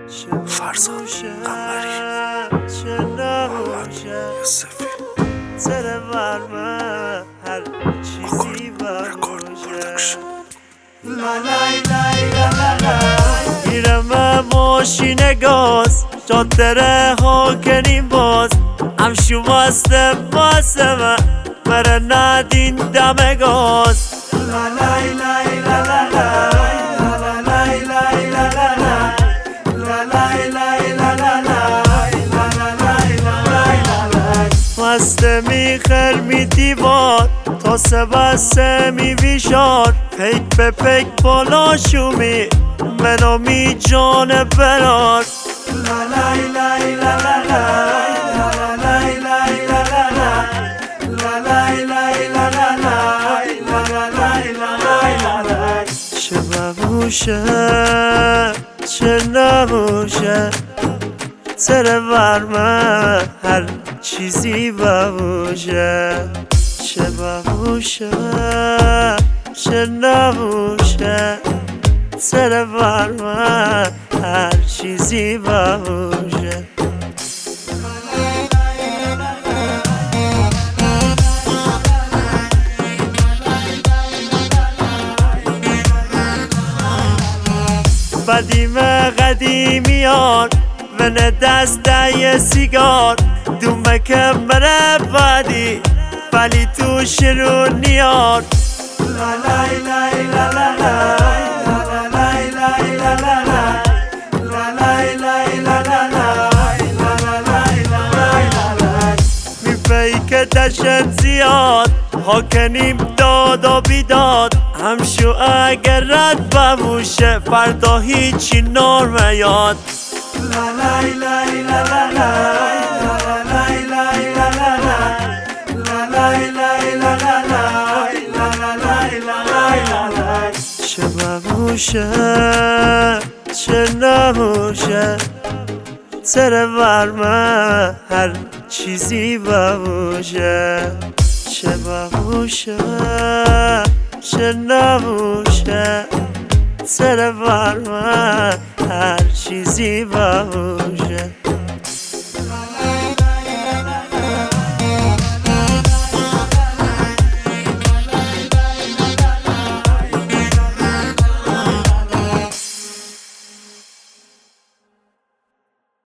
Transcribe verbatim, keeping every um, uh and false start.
فرزاد قمری محمد یوسفی رکورد پرودکشن. میرم ماشین گاز جاده ها کنیم باز هم شما است واسه مرا ندین دم گاز. مست میخر می دیوار تا سبسه می ویشار پیک به پیک بالا شومی منو می جان برار. چه ببوشه چه نبوشه سر ورمه هر چیزی ببوشه. چه ببوشه چه نبوشه سر ورمه هر چیزی ببوشه. قدیم قدیمیان من دسته سیگار دومه که مره بادی ولی تو شرونیار. میفهی که دشت زیاد ها کنیم داد و بیداد همشو اگر رد بموشه فردا هیچی نار میاد. چه ببوشه چه نبوشه سر ورمه هر چیزی ببوشه. چه ببوشه چه نبوشه سر ورمه هر چیزی ببوشه.